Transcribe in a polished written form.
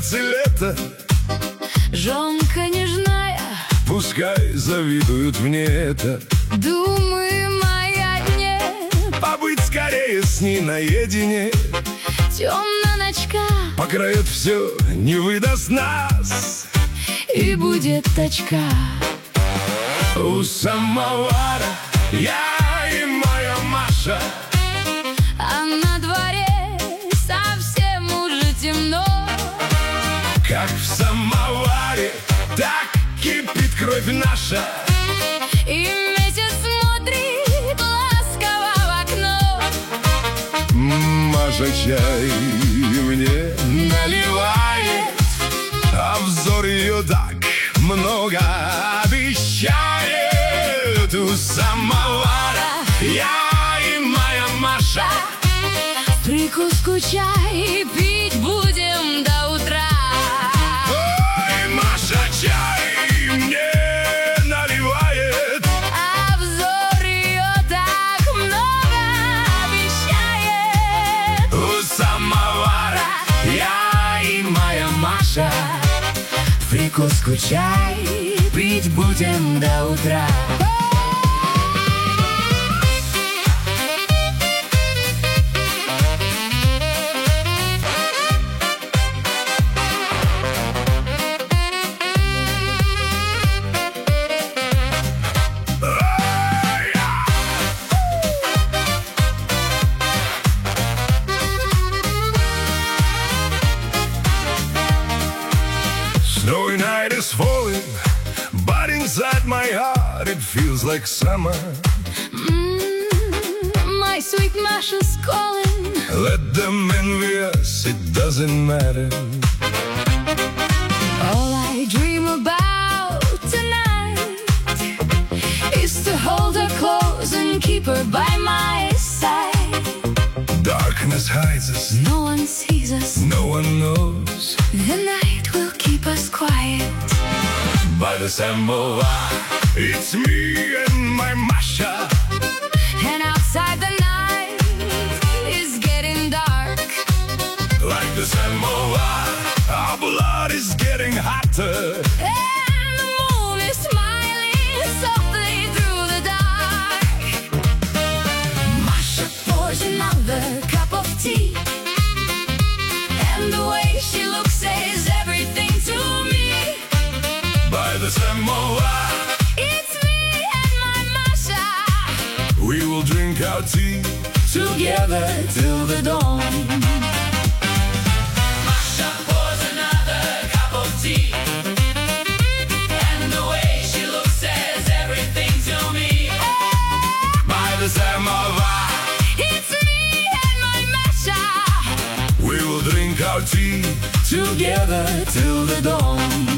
сердце лето. Жонка нежная, Пускай завидуют мне это. думы моя дне. Побыть скорее с ней наедине. Темная ночка, Покроет все, не выдаст нас. и будет точка. У самовара я и моя Маша. А на дворе совсем уже темно. Как в самоваре, так кипит кровь наша. И месяц смотрит ласково в окно. Маша чай мне наливает, а взор ее так много обещает. У самовара я и моя Маша. Прикуску чай пить будем до утра. Ой, Маша чай мне наливает, А взор ее так много обещает. у самовара я и моя Маша. Прикуску чай пить будем до утра. Snowy night is falling, but inside my heart it feels like summer. My sweet Masha's calling. Let them envy us, it doesn't matter. All I dream about tonight is to hold her close and keep her by my side. Darkness hides us, No one sees us. no one knows. The night will keep us quiet. By the samovar, it's me and my Masha. And outside the night is getting dark. Like the samovar, our blood is getting hotter. And the moon is smiling softly through the dark. Masha pours another cup of tea, and the way she looks says everything to me. By the samovar, It's me and my Masha, we will drink our tea together till the dawn. Masha pours another cup of tea, and the way she looks says everything to me. by the samovar. It's me and my Masha, We will drink our tea together till the dawn.